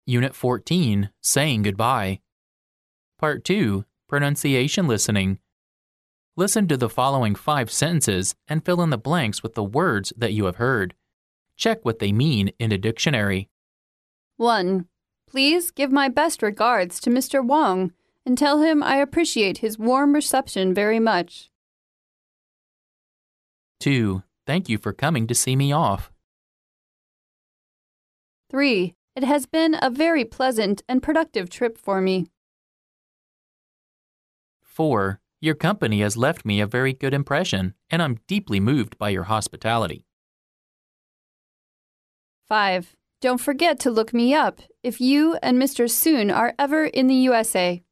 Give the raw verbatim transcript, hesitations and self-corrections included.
Unit fourteen, Saying Goodbye. Part two, Pronunciation Listening. Listen to the following five sentences and fill in the blanks with the words that you have heard. Check what they mean in a dictionary. one. Please give my best regards to Mister Wong and tell him I appreciate his warm reception very much. two. Thank you for coming to see me off. three. It has been a very pleasant and productive trip for me. four. Your company has left me a very good impression, and I'm deeply moved by your hospitality. five. Don't forget to look me up if you and Mister Soon are ever in the U S A.